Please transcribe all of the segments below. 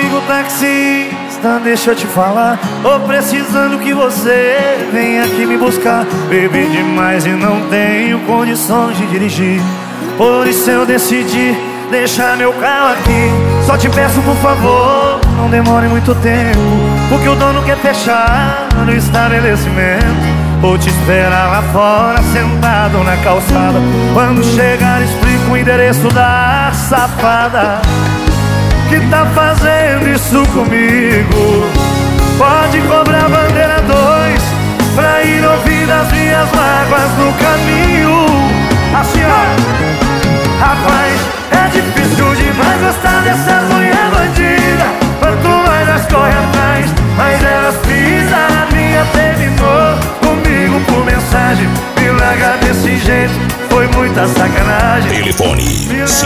amigo taxista, deixa eu te falar. Tô precisando que você venha aqui me buscar. Bebi demais e não tenho condições de dirigir. Por isso eu decidi deixar meu carro aqui. Só te peço por favor, não demore muito tempo, porque o dono quer fechar no estabelecimento. Vou te esperar lá fora, sentado na calçada. Quando chegar explico o endereço da safada que tá fazendo isso comigo. Pode cobrar bandeira 2 pra ir ouvir as minhas mágoas no caminho. Assim ó, rapaz, é difícil demais gostar dessas mulher bandida. Quanto mais nós corre atrás, mais elas pisam na minha. Terminou comigo por mensagem, me larga desse jeito, foi muita sacanagem. Telefone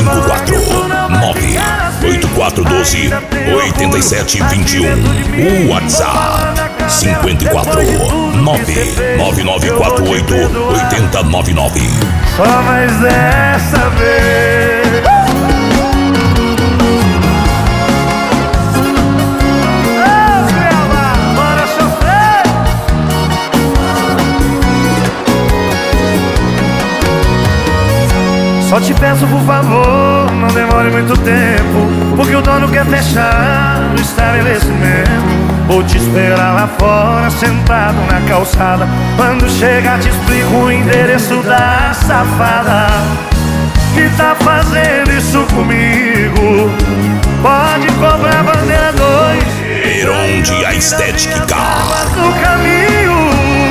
549-8412-8721. WhatsApp 549-9948-8099. Só mais dessa vez. Só te peço por favor, não demore muito tempo, porque o dono quer fechar o estabelecimento. Vou te esperar lá fora, sentado na calçada. Quando chegar te explico o endereço da safada que tá fazendo isso comigo. Pode cobrar bandeira 2. Peronde a estética no caminho.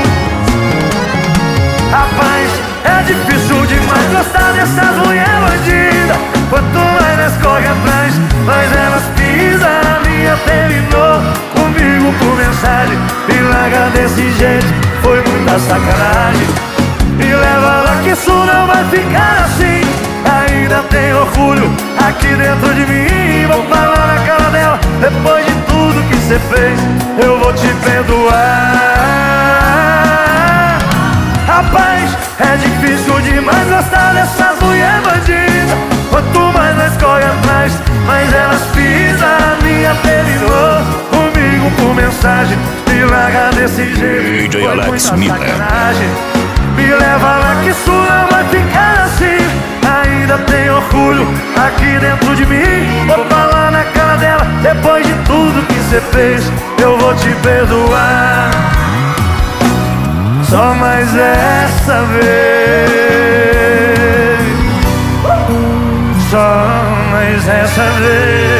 Rapaz, é difícil demais gostar dessas mulher bandida. Quanto mais nós corre atrás, mais elas pisam na minha. Terminou comigo por mensagem, me larga desse jeito, foi muita sacanagem. Me leva lá que isso não vai ficar assim. Ainda tem orgulho aqui dentro de mim. Vou falar na cara dela, depois de tudo que cê fez, eu vou te perdoar. Rapaz, é difícil demais gostar dessas mulher bandida. Quanto mais nós corre atrás, mais elas pisam na minha. Terminou comigo por mensagem, me larga desse jeito, DJ foi Alex muita Miller. sacanagem. Me leva lá que isso não vai ficar assim. Ainda tem orgulho aqui dentro de mim. Vou falar na cara dela, depois de tudo que cê fez, eu vou te perdoar. Só mais essa vez. Só mais essa vez.